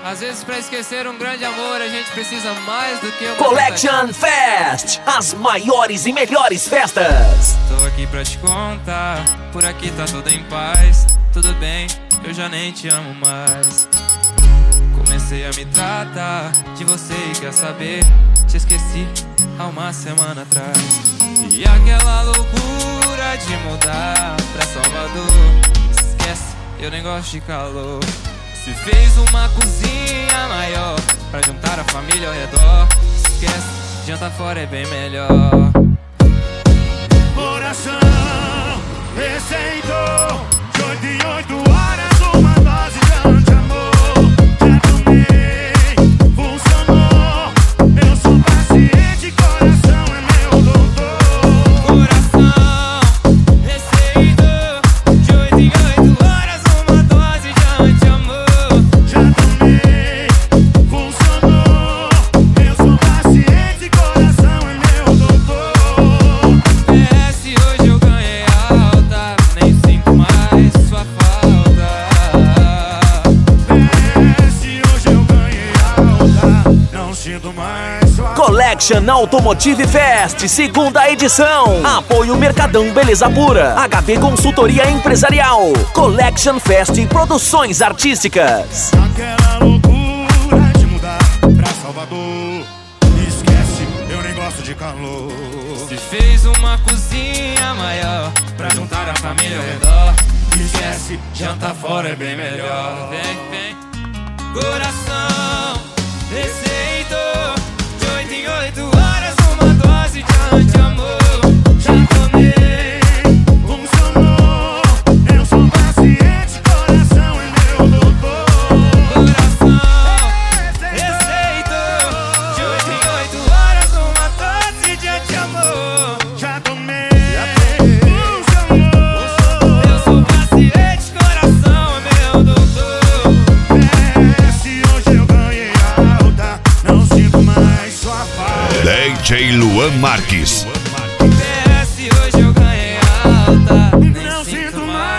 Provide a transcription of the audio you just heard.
Às vezes pra esquecer um grande amor a gente precisa mais do que uma Collection Fest, as maiores e melhores festas. Tô aqui pra te contar, por aqui tá tudo em paz. Tudo bem, eu já nem te amo mais. Comecei a me tratar de você e quer saber, te esqueci há uma semana atrás. E aquela loucura de mudar pra Salvador, esquece, eu nem gosto de calor. Se fez uma cozinha maior pra juntar a família ao redor, esquece, janta fora é bem melhor. Coração receitou de 8 em 8 horas uma dose de anti-amor. Já tomei, funcionou. Eu sou paciente, coração é meu doutor. Coração receitou de 8 em 8 horas uma dose de anti-amor. Já tomei, funcionou. Eu sou paciente, coração é meu doutor. Se hoje eu ganhei alta, nem sinto mais sua falta. Se hoje eu ganhei alta, não sinto mais sua falta. Collection Automotive Fest, segunda edição. Apoio Mercadão Beleza Pura, HB Consultoria Empresarial, Collection Fest e Produções Artísticas. Aquela loucura de mudar pra Salvador, esquece, eu nem gosto de calor. Se fez uma cozinha maior pra juntar a família ao redor, esquece, janta fora é bem melhor. Vem, vem. Coração receitou de 8 em 8 horas uma dose de anti-amor. Já tomei, funcionou. Eu sou paciente, coração é meu doutor. Coração receitou de 8 em 8 horas uma dose de anti-amor. Já tomei, funcionou. Eu sou paciente, coração é meu doutor. Se hoje eu ganhei alta, não sinto mais sua falta. DJ Luan Marques. Se hoje eu ganhei alta, nem Não sinto sinto mais